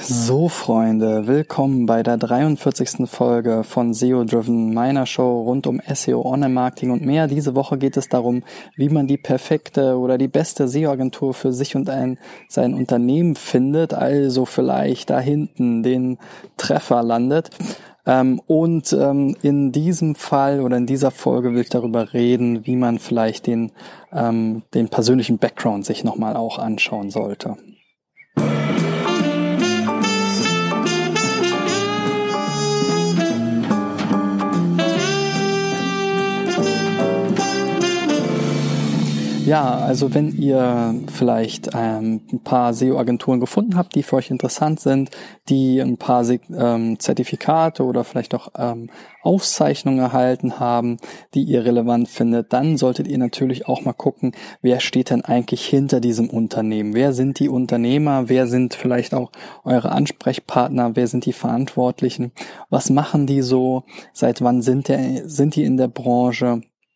So, Freunde, willkommen bei der 43. Folge von SEO Driven, meiner Show rund um SEO, Online-Marketing und mehr. Diese Woche geht es darum, wie man die perfekte oder die beste SEO-Agentur für sich und sein Unternehmen findet, also vielleicht da hinten den Treffer landet. In diesem Fall oder in dieser Folge will ich darüber reden, wie man vielleicht den persönlichen Background sich nochmal auch anschauen sollte. Ja, also wenn ihr vielleicht ein paar SEO-Agenturen gefunden habt, die für euch interessant sind, die ein paar Zertifikate oder vielleicht auch Auszeichnungen erhalten haben, die ihr relevant findet, dann solltet ihr natürlich auch mal gucken, wer steht denn eigentlich hinter diesem Unternehmen? Wer sind die Unternehmer? Wer sind vielleicht auch eure Ansprechpartner? Wer sind die Verantwortlichen? Was machen die so? Seit wann sind die in der Branche?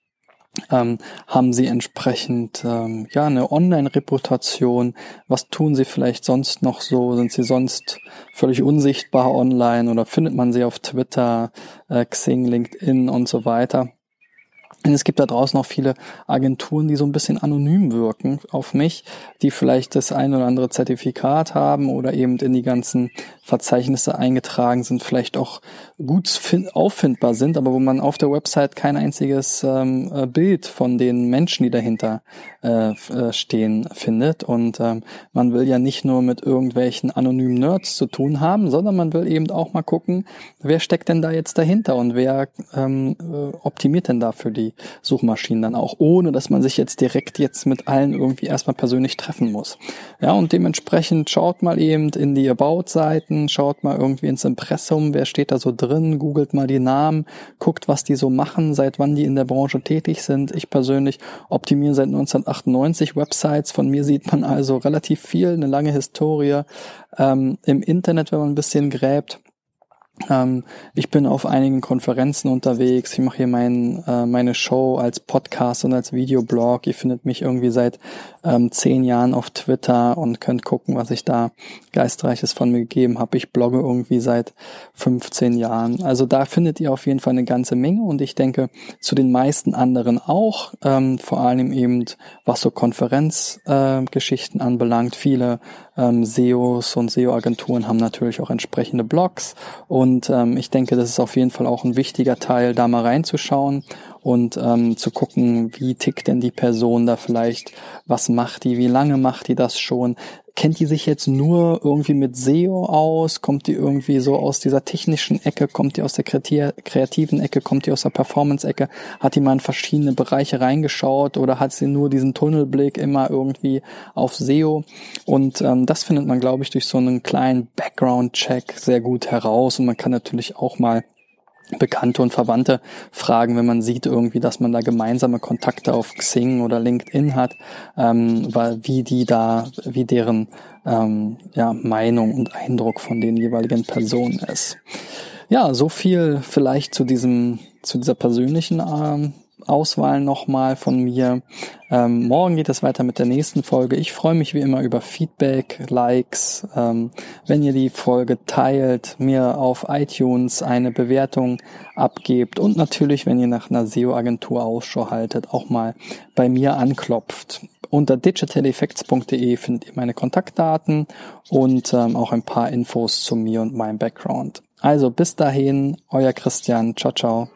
Haben sie entsprechend eine Online-Reputation? Was tun sie vielleicht sonst noch so? Sind sie sonst völlig unsichtbar online oder findet man sie auf Twitter, Xing, LinkedIn und so weiter? Und es gibt da draußen auch viele Agenturen, die so ein bisschen anonym wirken auf mich, die vielleicht das ein oder andere Zertifikat haben oder eben in die ganzen Verzeichnisse eingetragen sind, vielleicht auch gut auffindbar sind, aber wo man auf der Website kein einziges Bild von den Menschen, die dahinter stehen, findet. Und man will ja nicht nur mit irgendwelchen anonymen Nerds zu tun haben, sondern man will eben auch mal gucken, wer steckt denn da jetzt dahinter und wer optimiert denn da für die Suchmaschinen dann auch, ohne dass man sich jetzt direkt mit allen irgendwie erstmal persönlich treffen muss. Ja, und dementsprechend schaut mal eben in die About-Seiten, schaut mal irgendwie ins Impressum, wer steht da so drin, googelt mal die Namen, guckt, was die so machen, seit wann die in der Branche tätig sind. Ich persönlich optimiere seit 1998 Websites, von mir sieht man also relativ viel, eine lange Historie im Internet, wenn man ein bisschen gräbt. Ich bin auf einigen Konferenzen unterwegs. Ich mache hier meine Show als Podcast und als Videoblog. Ihr findet mich irgendwie seit 10 Jahren auf Twitter und könnt gucken, was ich da Geistreiches von mir gegeben habe. Ich blogge irgendwie seit 15 Jahren. Also da findet ihr auf jeden Fall eine ganze Menge und ich denke zu den meisten anderen auch, vor allem eben was so Konferenzgeschichten anbelangt. Viele SEOs und SEO-Agenturen haben natürlich auch entsprechende Blogs und ich denke, das ist auf jeden Fall auch ein wichtiger Teil, da mal reinzuschauen und zu gucken, wie tickt denn die Person da vielleicht, was macht die, wie lange macht die das schon, kennt die sich jetzt nur irgendwie mit SEO aus, kommt die irgendwie so aus dieser technischen Ecke, kommt die aus der kreativen Ecke, kommt die aus der Performance-Ecke, hat die mal in verschiedene Bereiche reingeschaut oder hat sie nur diesen Tunnelblick immer irgendwie auf SEO und das findet man, glaube ich, durch so einen kleinen Background-Check sehr gut heraus und man kann natürlich auch mal Bekannte und Verwandte fragen, wenn man sieht irgendwie, dass man da gemeinsame Kontakte auf Xing oder LinkedIn hat, wie deren Meinung und Eindruck von den jeweiligen Personen ist. Ja, so viel vielleicht zu dieser persönlichen Auswahl nochmal von mir. Morgen geht es weiter mit der nächsten Folge. Ich freue mich wie immer über Feedback, Likes, wenn ihr die Folge teilt, mir auf iTunes eine Bewertung abgebt und natürlich, wenn ihr nach einer SEO-Agentur Ausschau haltet, auch mal bei mir anklopft. Unter digitaleffects.de findet ihr meine Kontaktdaten und auch ein paar Infos zu mir und meinem Background. Also bis dahin, euer Christian. Ciao, ciao.